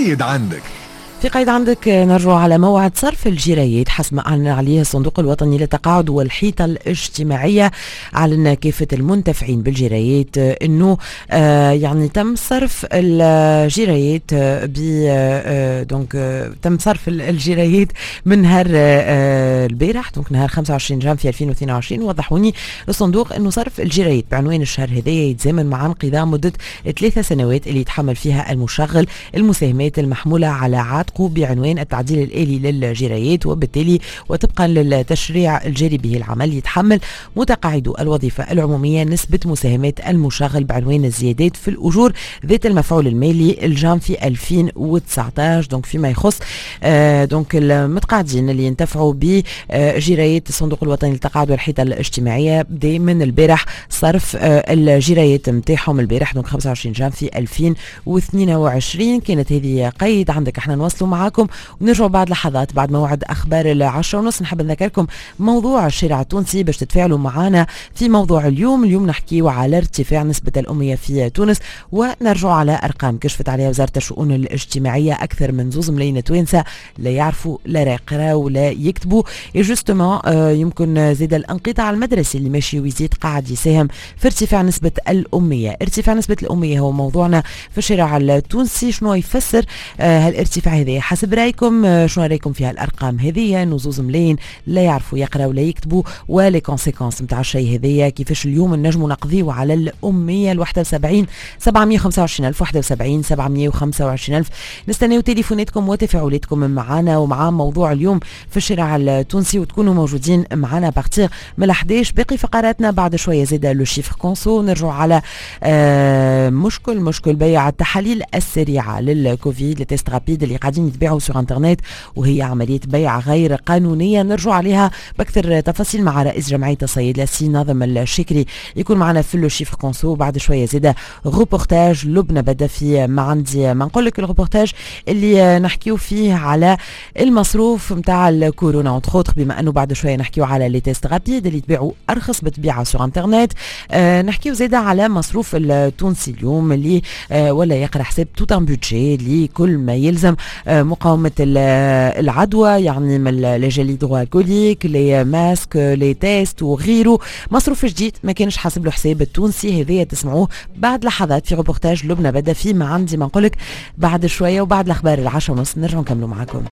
قيد عندك. في قيد عندك نرجع على موعد صرف الجرايات حسب ما أعلن عليه الصندوق الوطني للتقاعد والحيطة الاجتماعية. أعلن كافة المنتفعين بالجرايات أنه يعني تم صرف الجرايات تم صرف الجرايات من نهار البارح، دونك نهار 25 جانفي 2022. وضحوني الصندوق أنه صرف الجرايات بعنوان الشهر هذايا يتزامن مع انقضاء مدة 3 سنوات اللي يتحمل فيها المشغل المساهمات المحمولة على عاتقه بعنوان التعديل الآلي للجرايات، وبالتالي وطبقا للتشريع الجاري به العمل يتحمل متقاعدو الوظيفة العمومية نسبة مساهمات المشغل بعنوان الزيادات في الأجور ذات المفعول المالي الجانفي 2019. دونك فيما يخص دونك المتقاعدين اللي ينتفعوا بجرايات الصندوق الوطني للتقاعد والحيطة الاجتماعية بدا من البارح صرف الجرايات نتاعهم البارح دونك 25 جانفي 2022. كانت هذه قيد عندك. احنا نواصلوا معاكم ونرجعوا بعد لحظات بعد موعد اخبار 10:30. نحب نذكركم موضوع الشارع التونسي باش تتفاعلوا معنا في موضوع اليوم نحكيوا على ارتفاع نسبة الأمية في تونس، ونرجعوا على ارقام كشفت عليها وزارة الشؤون الاجتماعية. اكثر من 2 ملايين توانسة لا يعرفوا لا يقراوا ولا يكتبوا. جوستومون يمكن زاد الانقطاع المدرسي اللي ماشي ويزيد قاعد يساهم في ارتفاع نسبة الأمية. ارتفاع نسبة الأمية هو موضوعنا في الشارع التونسي. شنو يفسر هالارتفاع هذا حسب رايكم؟ شنو رايكم في هالارقام هذه؟ انه 2 ملايين لا يعرفوا يقراوا ولا يكتبوا، ولي كونسيكونس نتاع الشيء هذايا كيفاش اليوم نجموا نقضيو على الأمية. 71 725 ألف 71 725 ألف. نستناو تليفوناتكم وتفاعلاتكم معنا ومع موضوع اليوم في الشارع التونسي، وتكونوا موجودين معنا بارتيغ من 11. باقي فقراتنا بعد شويه زاد لو شيفر كونسو. نرجع على مشكل بيع التحاليل السريعه للكوفيد لتيست رابيد اللي قاعدين يتباعوا سور انترنت، وهي عمليه بيع غير قانونيه. نرجع عليها باكثر تفاصيل مع رئيس جمعيه الصيادله سي ناظم الشكري، يكون معنا في لو شيفر كونسو. بعد شويه زاد روبورتاج لبنى بدا في ما عندي ما نقول لك الروبورتاج اللي نحكيو فيه على المصروف نتاع الكورونا اونتر اوتر، بما انه بعد شويه نحكيو على لي تيست رابيد اللي يتباعوا ارخص بطبيعه سور انترنت. نحكيو زاده على مصروف التونسي اليوم اللي ولا يقرا حساب توت ان بودجي لكل ما يلزم مقاومه العدوى، يعني من لي جيل هيدروالكوليك لي ماسك لي تيست وغيره. مصروف جديد ما كانش حاسب له حساب التونسي. هذايا تسمعوه بعد لحظات في روبورتاج لبنى بدا في ما عندي ما نقولك بعد شويه، وبعد الاخبار 10:30 نرجع نكملوا معاكم.